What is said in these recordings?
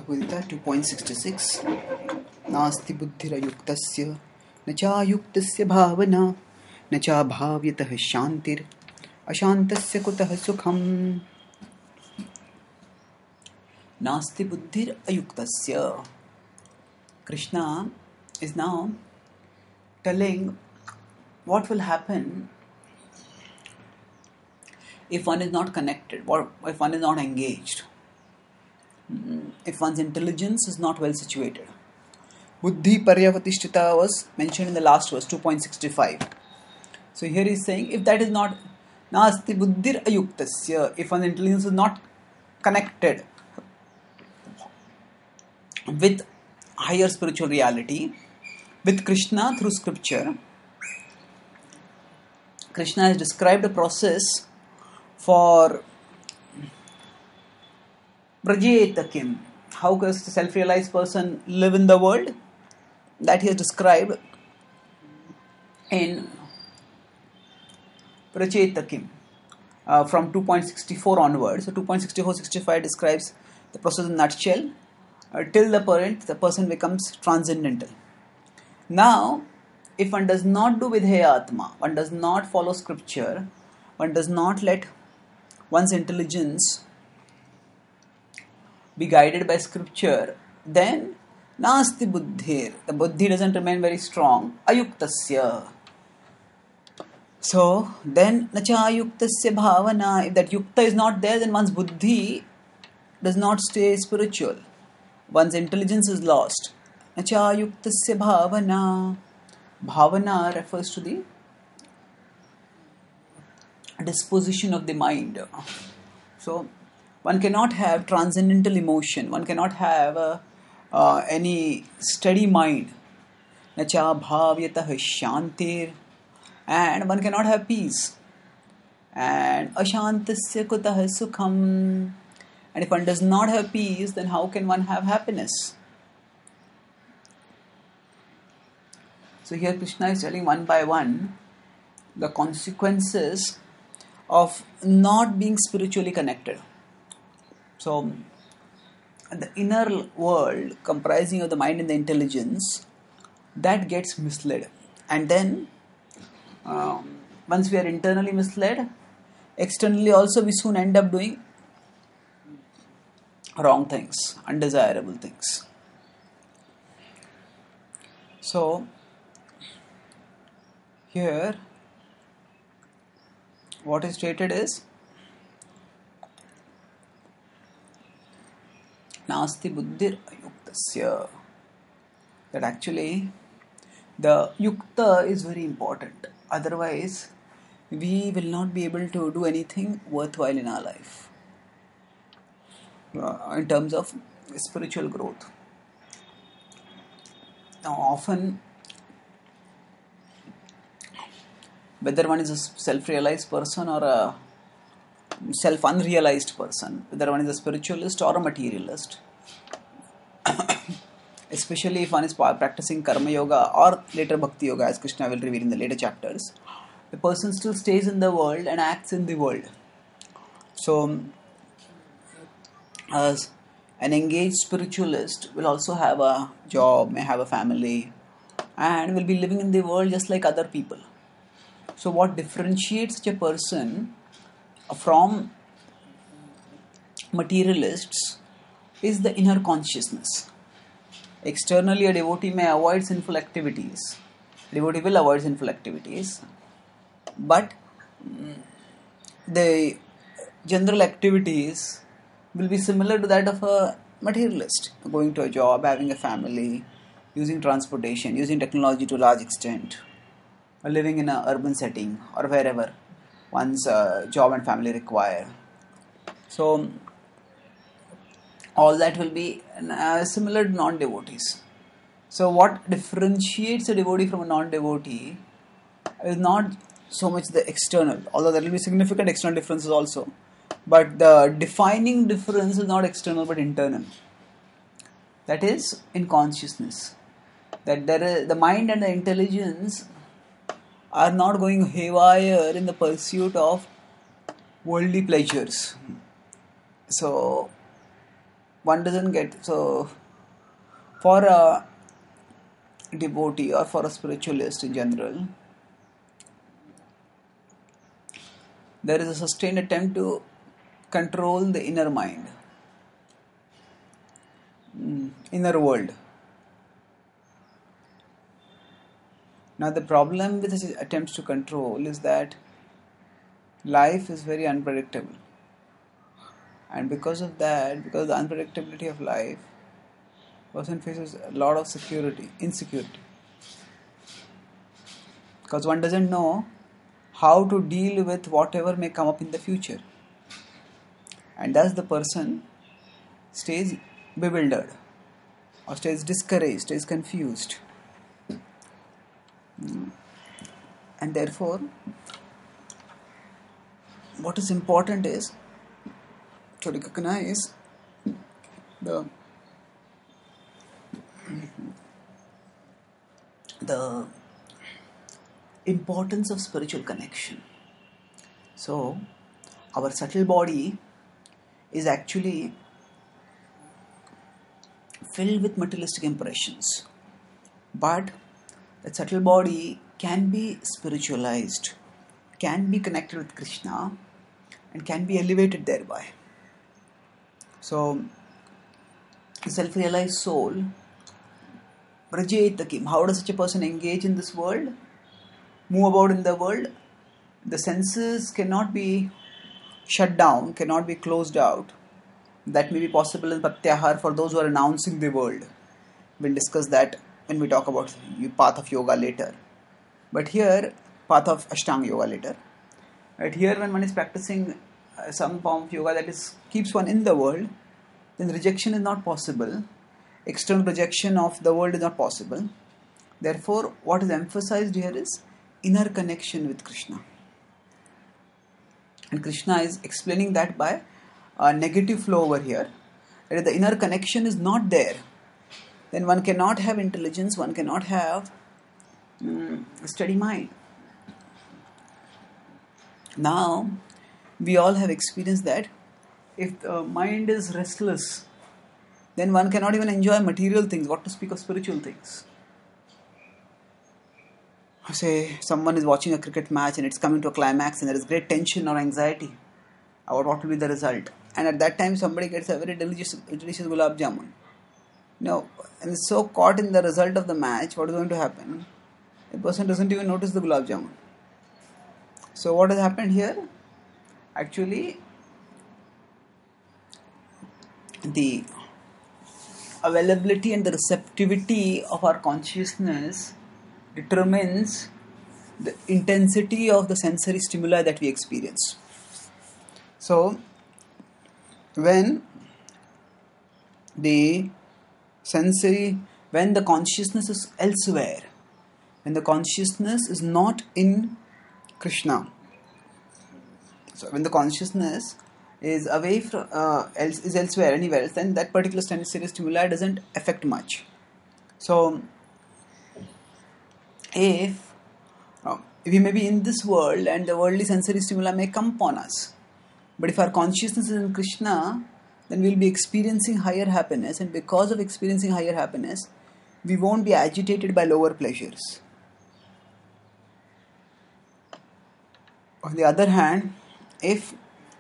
Bhagavad Gita 2.66 Nasti buddhirayuktasya nachayuktasya bhavana nachabhavyatah shantir ashantasya kutah sukham. Nasti buddhirayuktasya. Krishna is now telling what will happen if one is not connected, or if one is not engaged, if one's intelligence is not well situated. Buddhi paryavatishtita was mentioned in the last verse, 2.65. So here he is saying, if that is not nasti buddhir ayuktasya, if one's intelligence is not connected with higher spiritual reality, with Krishna through scripture, Krishna has described a process for Prajetakim. How does the self-realized person live in the world? That he has described in Prajetakim from 2.64 onwards. So 2.64-65 describes the process in a nutshell. Till the point the person becomes transcendental. Now, if one does not do Vidheya Atma, one does not follow scripture, one does not let one's intelligence be guided by scripture, then nasti buddhir, the buddhi doesn't remain very strong, ayuktasya. So then nacha ayuktasya bhavana, if that yukta is not there, then one's buddhi does not stay spiritual, one's intelligence is lost. Nacha ayuktasya bhavana. Bhavana refers to the disposition of the mind. So one cannot have transcendental emotion, one cannot have any steady mind. Nacha bhavyatah shantir, and one cannot have peace. And ashantasya kutah sukham, and if one does not have peace, then how can one have happiness? So here Krishna is telling one by one the consequences of not being spiritually connected. So the inner world comprising of the mind and the intelligence, that gets misled. And then once we are internally misled, externally also we soon end up doing wrong things, undesirable things. So here what is stated is nasti buddhir ayuktasya, that actually the yukta is very important, otherwise we will not be able to do anything worthwhile in our life in terms of spiritual growth. Now often, whether one is a self-realized person or a self-unrealized person, whether one is a spiritualist or a materialist, especially if one is practicing karma yoga or later bhakti yoga, as Krishna will reveal in the later chapters, the person still stays in the world and acts in the world. So, as an engaged spiritualist will also have a job, may have a family, and will be living in the world just like other people. So what differentiates such a person from materialists is the inner consciousness. Externally, a devotee may avoid sinful activities. A devotee will avoid sinful activities. But the general activities will be similar to that of a materialist. Going to a job, having a family, using transportation, using technology to a large extent, or living in an urban setting or wherever one's job and family require. So all that will be similar to non-devotees. So what differentiates a devotee from a non-devotee is not so much the external, although there will be significant external differences also, but the defining difference is not external but internal. That is in consciousness, that there is the mind and the intelligence are not going haywire in the pursuit of worldly pleasures. So one doesn't get, so for a devotee or for a spiritualist in general, there is a sustained attempt to control the inner mind, inner world. Now the problem with these attempts to control is that life is very unpredictable, and because of that, because of the unpredictability of life, person faces a lot of insecurity, because one doesn't know how to deal with whatever may come up in the future, and thus the person stays bewildered or stays discouraged, stays confused. And therefore, what is important is to recognize the importance of spiritual connection. So, our subtle body is actually filled with materialistic impressions, but the subtle body can be spiritualized, can be connected with Krishna, and can be elevated thereby. So, the self-realized soul, Prajetakim, how does such a person engage in this world, move about in the world? The senses cannot be shut down, cannot be closed out. That may be possible in Pratyahar for those who are announcing the world. We'll discuss that when we talk about the path of yoga later. But here, path of Ashtanga yoga later. Right here, when one is practicing some form of yoga that keeps one in the world, then rejection is not possible. External projection of the world is not possible. Therefore, what is emphasized here is inner connection with Krishna. And Krishna is explaining that by a negative flow over here. That if the inner connection is not there, then one cannot have intelligence, one cannot have a steady mind. Now, we all have experienced that if the mind is restless, then one cannot even enjoy material things, what to speak of spiritual things. Say someone is watching a cricket match and it's coming to a climax and there is great tension or anxiety about what will be the result. And at that time somebody gets a very delicious gulab jamun. Now, and is so caught in the result of the match, what is going to happen? The person doesn't even notice the gulab jamun. So what has happened here? Actually, the availability and the receptivity of our consciousness determines the intensity of the sensory stimuli that we experience. So, when the consciousness is elsewhere, when the consciousness is not in Krishna, so when the consciousness is away from is elsewhere, anywhere else, then that particular sensory stimuli doesn't affect much. So, if we may be in this world and the worldly sensory stimuli may come upon us, but if our consciousness is in Krishna, then we will be experiencing higher happiness, and because of experiencing higher happiness, we won't be agitated by lower pleasures. On the other hand, if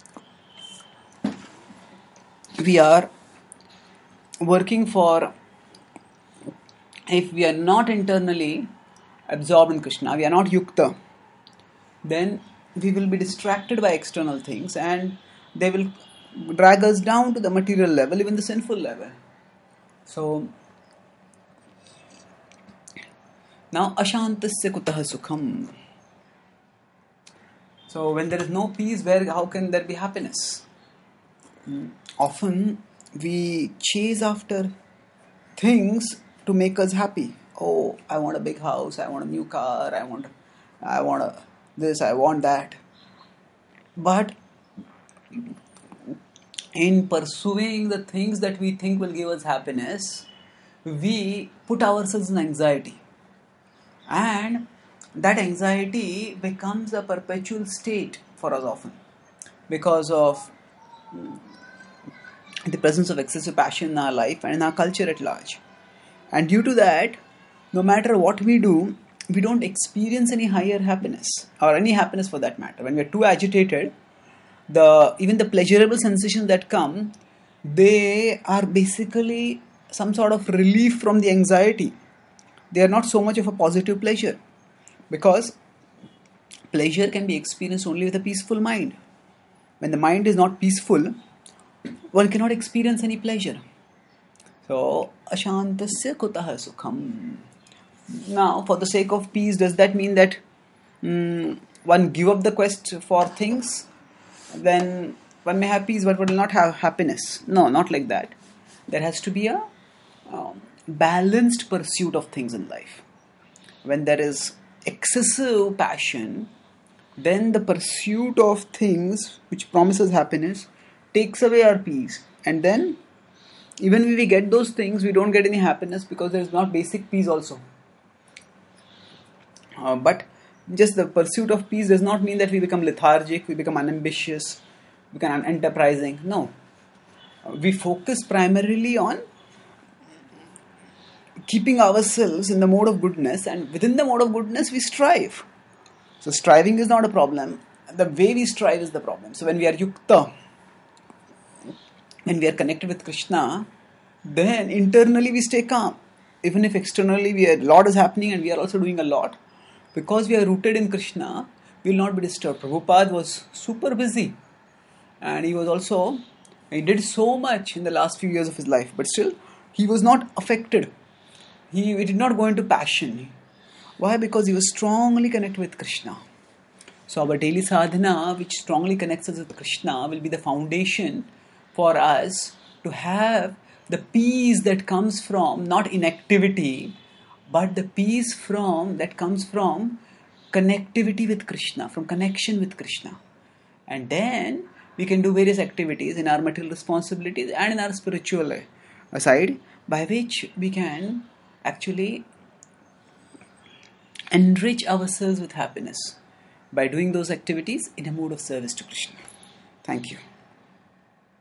we are if we are not internally absorbed in Krishna, we are not yukta, then we will be distracted by external things and they will drag us down to the material level, even the sinful level. So, now ashantasya kutah sukham. So, when there is no peace, how can there be happiness? Often we chase after things to make us happy. Oh, I want a big house, I want a new car, I want this, I want that. But in pursuing the things that we think will give us happiness, we put ourselves in anxiety. And that anxiety becomes a perpetual state for us often, because of the presence of excessive passion in our life and in our culture at large. And due to that, no matter what we do, we don't experience any higher happiness, or any happiness for that matter. When we are too agitated, even the pleasurable sensations that come, they are basically some sort of relief from the anxiety. They are not so much of a positive pleasure, because pleasure can be experienced only with a peaceful mind. When the mind is not peaceful, one cannot experience any pleasure. So, ashantasya kutah sukham. Now, for the sake of peace, does that mean that one give up the quest for things? Then one may have peace but will not have happiness. No, not like that. There has to be a balanced pursuit of things in life. When there is excessive passion, then the pursuit of things which promises happiness takes away our peace. And then even when we get those things, we don't get any happiness, because there is not basic peace also. But just the pursuit of peace does not mean that we become lethargic, we become unambitious, we become unenterprising. No. We focus primarily on keeping ourselves in the mode of goodness, and within the mode of goodness we strive. So striving is not a problem. The way we strive is the problem. So when we are yukta, when we are connected with Krishna, then internally we stay calm. Even if externally a lot is happening and we are also doing a lot, because we are rooted in Krishna, we will not be disturbed. Prabhupada was super busy, and he did so much in the last few years of his life, but still he was not affected. He did not go into passion. Why? Because he was strongly connected with Krishna. So our daily sadhana, which strongly connects us with Krishna, will be the foundation for us to have the peace that comes from not inactivity, but the peace that comes from connectivity with Krishna, from connection with Krishna. And then we can do various activities in our material responsibilities and in our spiritual side, by which we can actually enrich ourselves with happiness by doing those activities in a mood of service to Krishna. Thank you.